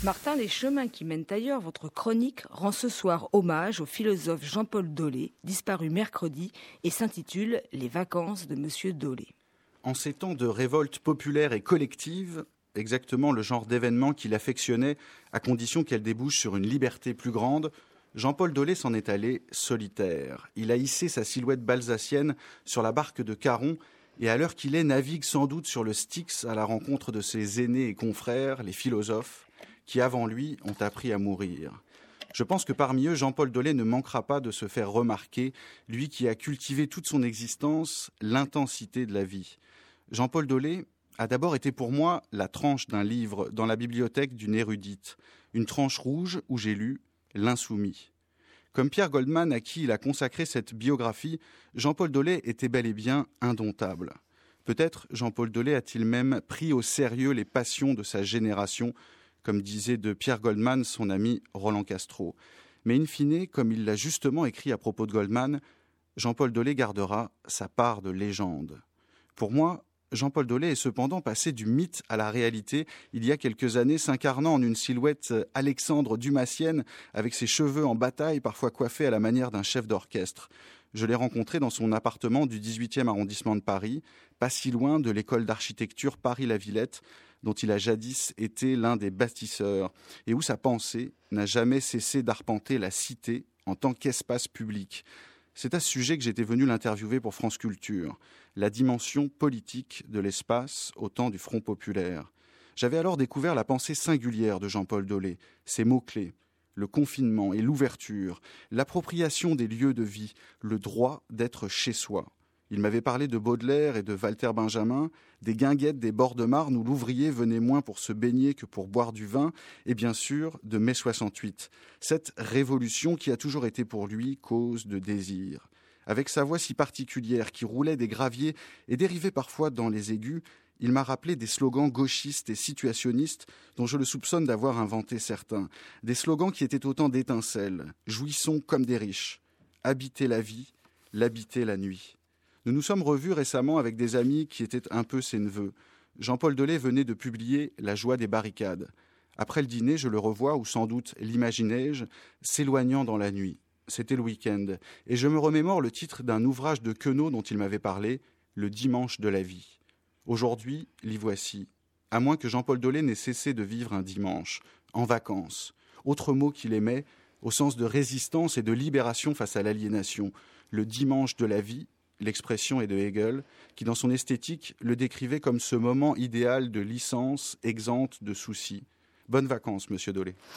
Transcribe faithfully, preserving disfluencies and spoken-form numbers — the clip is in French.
Martin, les chemins qui mènent ailleurs, votre chronique rend ce soir hommage au philosophe Jean-Paul Dolé, disparu mercredi, et s'intitule « Les vacances de Monsieur Dolé ». En ces temps de révolte populaire et collective, exactement le genre d'événement qu'il affectionnait, à condition qu'elle débouche sur une liberté plus grande, Jean-Paul Dolé s'en est allé solitaire. Il a hissé sa silhouette balsacienne sur la barque de Caron et à l'heure qu'il est, navigue sans doute sur le Styx à la rencontre de ses aînés et confrères, les philosophes, qui avant lui ont appris à mourir. Je pense que parmi eux, Jean-Paul Dolé ne manquera pas de se faire remarquer, lui qui a cultivé toute son existence l'intensité de la vie. Jean-Paul Dolé a d'abord été pour moi la tranche d'un livre dans la bibliothèque d'une érudite, une tranche rouge où j'ai lu « L'insoumis ». Comme Pierre Goldman, à qui il a consacré cette biographie, Jean-Paul Dolé était bel et bien indomptable. Peut-être Jean-Paul Dolé a-t-il même pris au sérieux les passions de sa génération, comme disait de Pierre Goldman son ami Roland Castro. Mais in fine, comme il l'a justement écrit à propos de Goldman, Jean-Paul Dolé gardera sa part de légende. Pour moi, Jean-Paul Dolé est cependant passé du mythe à la réalité il y a quelques années, s'incarnant en une silhouette Alexandre Dumassienne avec ses cheveux en bataille, parfois coiffés à la manière d'un chef d'orchestre. Je l'ai rencontré dans son appartement du dix-huitième arrondissement de Paris, pas si loin de l'école d'architecture Paris-La Villette, dont il a jadis été l'un des bâtisseurs, et où sa pensée n'a jamais cessé d'arpenter la cité en tant qu'espace public. C'est à ce sujet que j'étais venu l'interviewer pour France Culture, la dimension politique de l'espace au temps du Front populaire. J'avais alors découvert la pensée singulière de Jean-Paul Dolé, ses mots-clés, le confinement et l'ouverture, l'appropriation des lieux de vie, le droit d'être chez soi. Il m'avait parlé de Baudelaire et de Walter Benjamin, des guinguettes des bords de Marne où l'ouvrier venait moins pour se baigner que pour boire du vin, et bien sûr de mai soixante-huit, cette révolution qui a toujours été pour lui cause de désir. Avec sa voix si particulière qui roulait des graviers et dérivait parfois dans les aigus, il m'a rappelé des slogans gauchistes et situationnistes dont je le soupçonne d'avoir inventé certains. Des slogans qui étaient autant d'étincelles. Jouissons comme des riches. Habiter la vie, l'habiter la nuit. Nous nous sommes revus récemment avec des amis qui étaient un peu ses neveux. Jean-Paul Dolé venait de publier « La joie des barricades ». Après le dîner, je le revois, ou sans doute l'imaginais-je, s'éloignant dans la nuit. C'était le week-end. Et je me remémore le titre d'un ouvrage de Queneau dont il m'avait parlé, « Le dimanche de la vie ». Aujourd'hui, l'y voici. À moins que Jean-Paul Dolé n'ait cessé de vivre un dimanche, en vacances. Autre mot qu'il aimait, au sens de résistance et de libération face à l'aliénation. Le dimanche de la vie, l'expression est de Hegel, qui dans son esthétique le décrivait comme ce moment idéal de licence exempte de soucis. Bonnes vacances, monsieur Dolé.